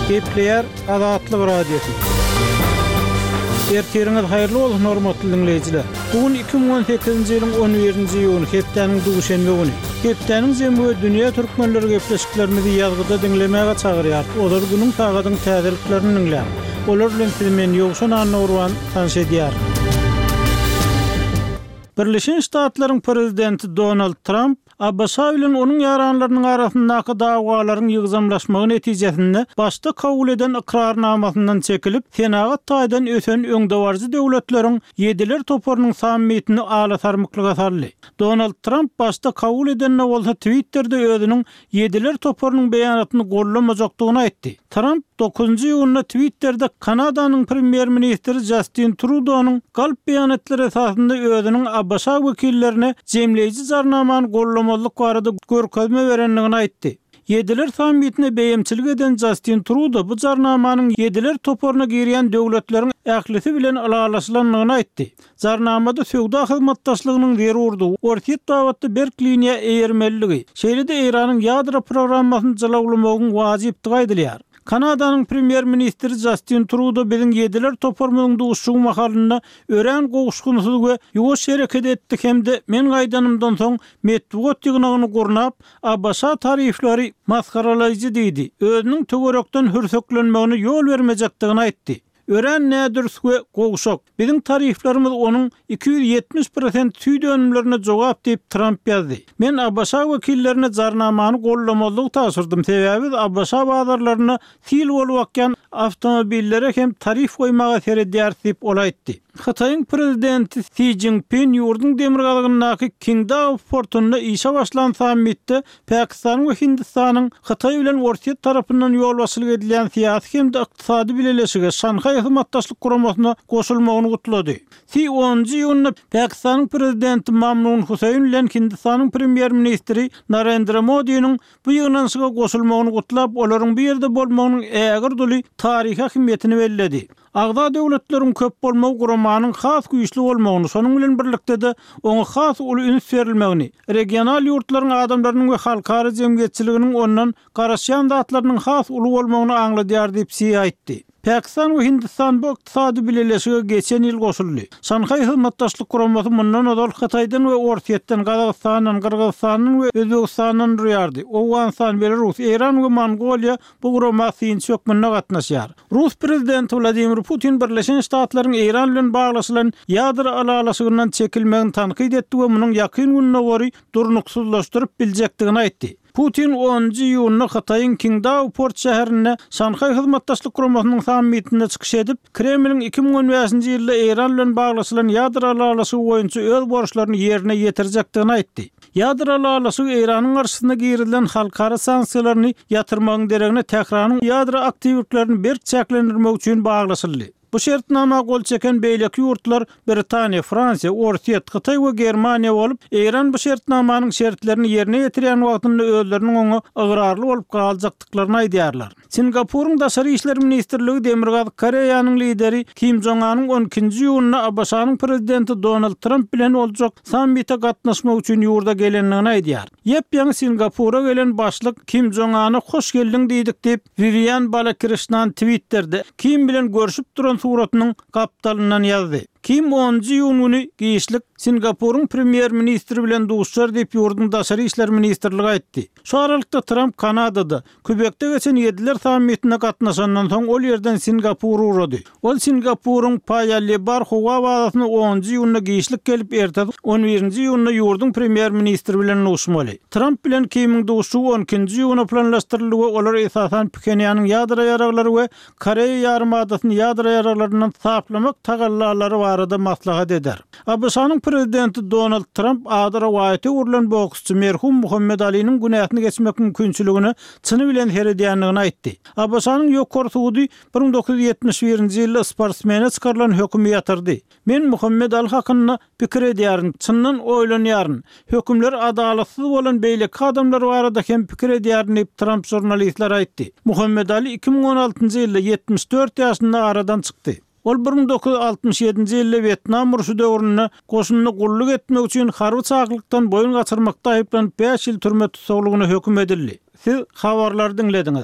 Gepleyer Azatlyk Radiosu. Erteriňiz haýyrly bolsun hormatly dinleýijiler. Bugün 2018-nji ýylyň 11-nji ýyly hepdeniň duşenbe güni. Hepdeniň jemgy dünýä türkmenleri gepleşiklerimizi ýazgyda dinlemäge çagyrýar. Olar günüň tagadyň täzeliklerini dinlär. Olar bilen men ýokşan anawran tanış edýär. Birleşen Ştatlaryň prezidenti Donald Trump Abbasa bilen onun yaranlarynyň arasyndaky dagwalaryň ýygzamlaşmagy netijesinde başda kabul eden ikrarnamasyndan çekilip, Senagat taýdan ösen öňdewarjy döwletleriň ýediler toporunyň sammitini alatarmyklyga sarly. Donald Trump başda kabul edenne bolsa Twitter'de özüniň ýediler toporunyň beýanatyny gollamajakdygyny aýtdy. Trump 9-njy ýylda Twitter'de Kanadanyň premier ministri Justin Trudeau'nun galp beýanatları esasında özüniň Abbasa wekillerine jemleýici jarnamany gollamallyk barada görkezme berenligini aýtdy. Ýediler sammitine beýemçilik eden Justin Trudeau bu jarnamanyň ýediler toporuna girýän döwletleriň ählisi bilen alalaşylanlygyny aýtdy. Jarnamada söwda hyzmatdaşlygynyň zerurdy. Ortiýet dawatda Berkliniýa eýermelligi, şeýle-de Iranyň ýadro programmasyny jalaglamagyň wajypdygy aýdylýar. Kanadanyň premier ministri Justin Trudeau biziň ýediler topormyň duşugy mahalyna ören gowuşgunsyz we ýoş hereket etdi hemde men gaýdanymdan soň metbuat ýygnagyny gurnap Abbasa tarifleri maskaralyjy diýdi. Özüniň töwerekden hürsöklenmegine ýol bermejekdigini aýtdy. Ören nädir we gowşak. Biziň tariflerimiz onuň 270% tüýdönümlerine jogap diýip Trump ýazdy. Men Abbasa wekillerine jarnamany gollamallygy taşyrdym. Sebäbi Abbasa bazarlaryna sil bolup akýan awtomobillere hem tarif goýmaga seredýär diýip ol aýtdy. Xitayň prezidenti Xi Jinping ýurdun demirgalygynyň Qingdao portunda işe başlan sammitde Pakistan we Hindistanyň Xitay bilen ortiýet tarapyndan ýol başlyk edilen syýasy hem de ykdysady bileşige Şanhay hyzmatdaşlyk guramasyna goşulmagyny gutlady. Xi 10-njy ýylda Pakistanyň prezidenti Mamnun Husayn bilen Hindistanyň premier ministri Narendra Modi'niň bu ýygnanşyga goşulmagyny gutlap, olaryň bir ýerde bolmagynyň ägir doly taryhy ahimmetini belledi. Agda döwletleriň köp bolmagy guramanyň has güýçli bolmagyny, şonuň bilen birlikde de oňa has uly üns berilmegini, regional ýurtlaryň adamlarynyň we halkara jemgyýetçiliginiň ondan garaşýan zatlarynyň has uly bolmagyny aňladýar diýip aýtdy. Pakistan we Hindistan bu ykdysady bileşige geçen ýyl goşuldy. Şanhay hyzmatdaşlyk guramasy mundan odal Xitaydan we ortiýetden Gazagystanyň, Kyrgyzstanyň we Özbegistanyň rüýardy. Owganistan, Belarus, Iran we Mongoliýa bu guramasyň çökmünde gatnaşýar. Rus prezidenti Vladimir Putin Birleşen Ştatlaryň Iran bilen baglaşylan ýadro alalaşygyndan çekilmegini tanqid etdi we munyň ýakyn gününe gory durnuksuzlaşdyryp biljekdigini aýtdy. Putin 10-njy ýylyny Xitaýyň Qingdao port şäherine Şanhay hyzmatdaşlyk guramasynyň sammitinde çykyş edip, Kremliň 2015-nji ýylda Iran bilen baglaşylan ýadro alalaşygy boýunça öz borçlaryny ýerine ýetirjekdigini aýtdy. Ýadro alalaşygy Iranyň garşysyna girilen halkara sanksiýalaryny ýatyrmagyň deregine täkrarlyň ýadro aktiwliklerini berk çäklendirmek üçin baglaşyldy. Bu şertnama gol çeken beýleki ýurtlar Britaniýa, Fransiýa, Ortiýet, Xitay we Germaniýa bolup, Iran bu şertnamanyň şertlerini ýerine ýetirýän wagtynda özleriniň oňa ygyrarly bolup galjakdyklaryny aýdýarlar. Singapuryň daşary işler ministrligi Demirgaz Koreýanyň lideri Kim Jong-un'yň 12-nji ýylda Abbasanyň prezidenti Donald Trump bilen boljak sammitde gatnaşmak üçin ýurda gelenligini aýdýar. Ýepýaňy Singapura gelen başlyk Kim Jong-un'a hoş geldiň diýdik diýip Vivian Balakrishnan Twitter'de Kim bilen görüşüp duran suratynyň gapdalyndan ýazdy. Kim 10-njy ýylyny giýişlik Singapuryň premier ministri bilen duşar diýip ýurdun daşary işler ministrligi aýtdy. Şu aralykda Trump Kanadada Kübekde geçen ýediler sammitine gatnaşandan soň ol ýerden Singapura urady. Ol Singapuryň Paya-Lebar howa bazasyna 10-njy ýylyna giýişlik gelip ertedi 11-nji ýylda ýurdun premier ministri bilen uşmaly. Trump bilen Kim'iň duşu 12-nji ýylyna planlaşdyryldy we olar esasan Pjöngjanyň ýadro ýaraglary we Koreýa ýarymadasyny ýadro ýaraglarynyň saplamak tagallalary barada maslahat eder. Abbasanyň prezidenti Donald Trump adara waýaty urulan boksçy merhum Muhammed Ali'niň günähini geçmek mümkinçiligini çyny bilen heredýänligini aýtdy. Abbasanyň ýokary sudy 1971-nji ýylda sportsmene çykarylan hökümi ýatyrdy. Men Muhammed Ali hakyna pikir edýärin, çyndan oýlanýaryn. Hökümler adalatsyz bolan beýleki adamlar barada hem pikir edýärin diýip Trump jurnalistler aýtdy. Muhammed Ali 2016-njy ýylda 74 ýaşynda aradan çykdy. Ol 1967-nji ýylda Vietnam uruşy döwründe goşunyny gulluk etmek üçin harby çaklykdan boyun gaçyrmakda aýyplanyp 5 ýyl türme tutsagylygyna höküm edildi. Siz habarlary dinlediňiz.